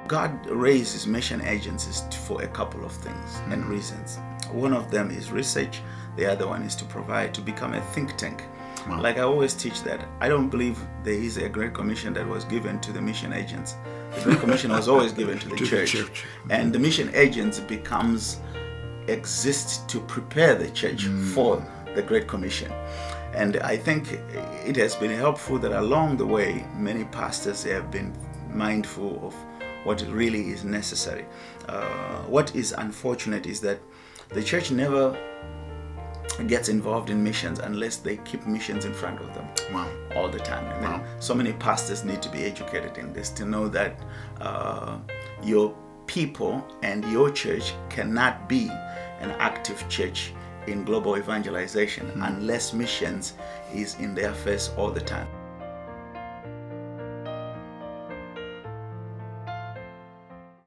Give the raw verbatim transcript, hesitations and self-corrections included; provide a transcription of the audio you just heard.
God raises mission agencies for a couple of things mm-hmm. and reasons. One of them is research. The other one is to provide, to become a think tank. Wow. Like I always teach that I don't believe there is a Great Commission that was given to the mission agents. The Great Commission was always given to the to church. The church. And the mission agents becomes, exist to prepare the church mm. for the Great Commission. And I think it has been helpful that along the way, many pastors have been mindful of what really is necessary. Uh, what is unfortunate is that the church never gets involved in missions unless they keep missions in front of them wow. all the time. And wow. so many pastors need to be educated in this to know that uh, your people and your church cannot be an active church in global evangelization mm. unless missions is in their face all the time.